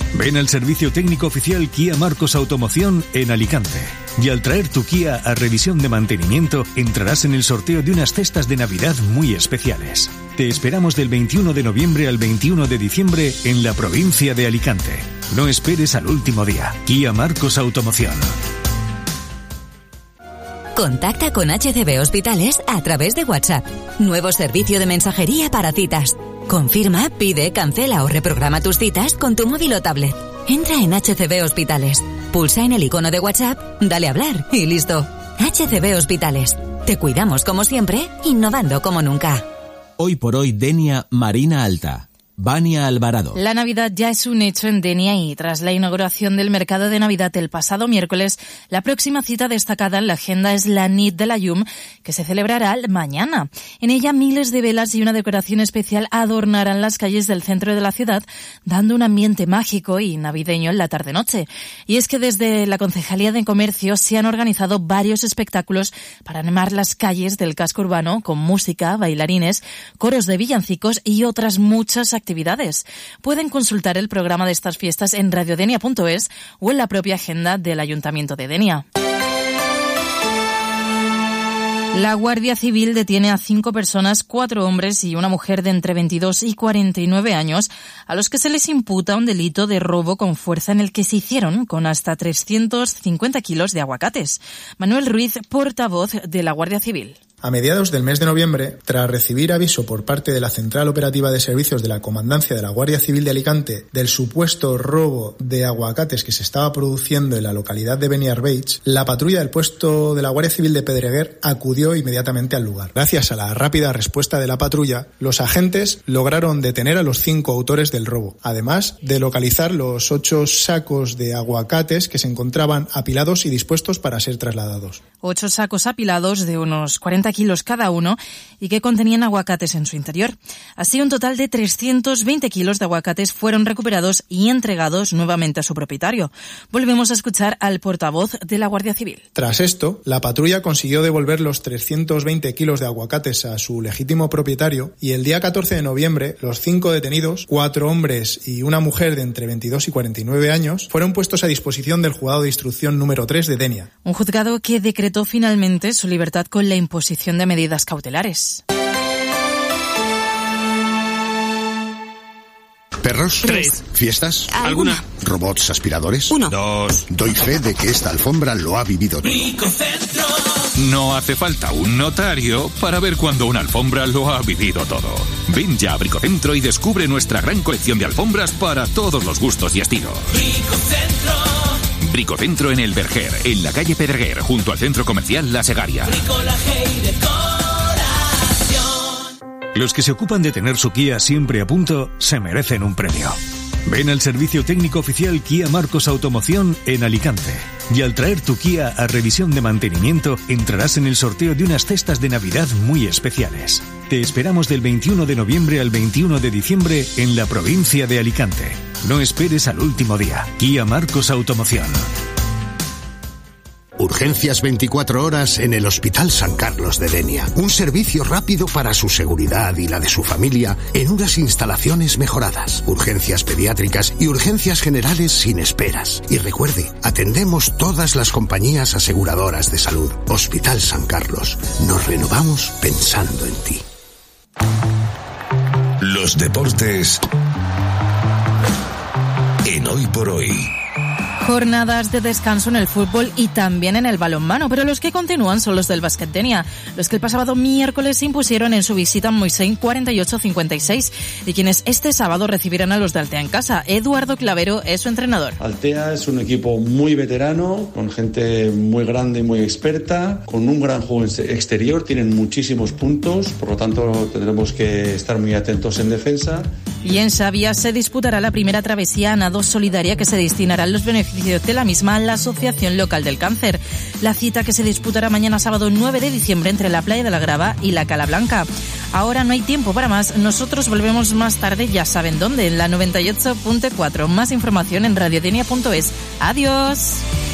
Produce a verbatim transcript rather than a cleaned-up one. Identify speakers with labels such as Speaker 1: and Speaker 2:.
Speaker 1: Ven al servicio técnico oficial Kia Marcos Automoción en Alicante. Y al traer tu Kia a revisión de mantenimiento, entrarás en el sorteo de unas cestas de Navidad muy especiales. Te esperamos del veintiuno de noviembre al veintiuno de diciembre en la provincia de Alicante. No esperes al último día. Kia Marcos Automoción.
Speaker 2: Contacta con H C B Hospitales a través de WhatsApp. Nuevo servicio de mensajería para citas. Confirma, pide, cancela o reprograma tus citas con tu móvil o tablet. Entra en H C B Hospitales. Pulsa en el icono de WhatsApp, dale a hablar y listo. H C B Hospitales. Te cuidamos como siempre, innovando como nunca.
Speaker 3: Hoy por hoy, Denia Marina Alta. Vania Alvarado.
Speaker 4: La Navidad ya es un hecho en Denia y tras la inauguración del mercado de Navidad el pasado miércoles, la próxima cita destacada en la agenda es la Nit de la Llum, que se celebrará mañana. En ella miles de velas y una decoración especial adornarán las calles del centro de la ciudad, dando un ambiente mágico y navideño en la tarde-noche. Y es que desde la Concejalía de Comercio se han organizado varios espectáculos para animar las calles del casco urbano con música, bailarines, coros de villancicos y otras muchas actividades. actividades. Pueden consultar el programa de estas fiestas en radiodenia punto es o en la propia agenda del Ayuntamiento de Denia. La Guardia Civil detiene a cinco personas, cuatro hombres y una mujer de entre veintidós y cuarenta y nueve años, a los que se les imputa un delito de robo con fuerza en el que se hicieron con hasta trescientos cincuenta kilos de aguacates. Manuel Ruiz, portavoz de la Guardia Civil.
Speaker 5: A mediados del mes de noviembre, tras recibir aviso por parte de la Central Operativa de Servicios de la Comandancia de la Guardia Civil de Alicante del supuesto robo de aguacates que se estaba produciendo en la localidad de Beniarbeig, la patrulla del puesto de la Guardia Civil de Pedreguer acudió inmediatamente al lugar. Gracias a la rápida respuesta de la patrulla, los agentes lograron detener a los cinco autores del robo, además de localizar los ocho sacos de aguacates que se encontraban apilados y dispuestos para ser trasladados.
Speaker 4: Ocho sacos apilados de unos cuarenta kilos cada uno y que contenían aguacates en su interior. Así, un total de trescientos veinte kilos de aguacates fueron recuperados y entregados nuevamente a su propietario. Volvemos a escuchar al portavoz de la Guardia Civil.
Speaker 5: Tras esto, la patrulla consiguió devolver los trescientos veinte kilos de aguacates a su legítimo propietario y el día catorce de noviembre, los cinco detenidos, cuatro hombres y una mujer de entre veintidós y cuarenta y nueve años, fueron puestos a disposición del juzgado de instrucción número tres de Denia.
Speaker 4: Un juzgado que decretó finalmente su libertad con la imposición de medidas cautelares.
Speaker 6: ¿Perros?
Speaker 7: Tres.
Speaker 6: ¿Fiestas?
Speaker 7: ¿Alguna?
Speaker 6: ¿Robots aspiradores?
Speaker 7: Uno.
Speaker 6: Dos. Doy fe de que esta alfombra lo ha vivido todo.
Speaker 7: Bricocentro.
Speaker 8: No hace falta un notario para ver cuando una alfombra lo ha vivido todo. Ven ya a Bricocentro y descubre nuestra gran colección de alfombras para todos los gustos y estilos.
Speaker 7: Bricocentro.
Speaker 8: Bricocentro en el Verger, en la calle Pedreguer, junto al centro comercial La Segaria.
Speaker 7: Bricolaje y decoración.
Speaker 1: Los que se ocupan de tener su Kia siempre a punto se merecen un premio. Ven al servicio técnico oficial Kia Marcos Automoción en Alicante. Y al traer tu Kia a revisión de mantenimiento, entrarás en el sorteo de unas cestas de Navidad muy especiales. Te esperamos del veintiuno de noviembre al veintiuno de diciembre en la provincia de Alicante. No esperes al último día. Kia Marcos Automoción.
Speaker 6: Urgencias veinticuatro horas en el Hospital San Carlos de Denia. Un servicio rápido para su seguridad y la de su familia en unas instalaciones mejoradas. Urgencias pediátricas y urgencias generales sin esperas. Y recuerde, atendemos todas las compañías aseguradoras de salud. Hospital San Carlos. Nos renovamos pensando en ti.
Speaker 9: Los deportes en Hoy por Hoy.
Speaker 4: Jornadas de descanso en el fútbol y también en el balonmano, pero los que continúan son los del Básquet Denia, los que el pasado miércoles se impusieron en su visita a Moisén cuarenta y ocho a cincuenta y seis y quienes este sábado recibirán a los de Altea en casa. Eduardo Clavero es su entrenador.
Speaker 10: Altea es un equipo muy veterano, con gente muy grande y muy experta, con un gran juego exterior, tienen muchísimos puntos, por lo tanto tendremos que estar muy atentos en defensa.
Speaker 4: Y en Xavia se disputará la primera travesía a nado solidaria que se destinarán los beneficios de la misma a la Asociación Local del Cáncer. La cita que se disputará mañana sábado nueve de diciembre entre la Playa de la Grava y la Cala Blanca. Ahora no hay tiempo para más, nosotros volvemos más tarde, ya saben dónde, en la noventa y ocho punto cuatro. Más información en radiodenia punto es. Adiós.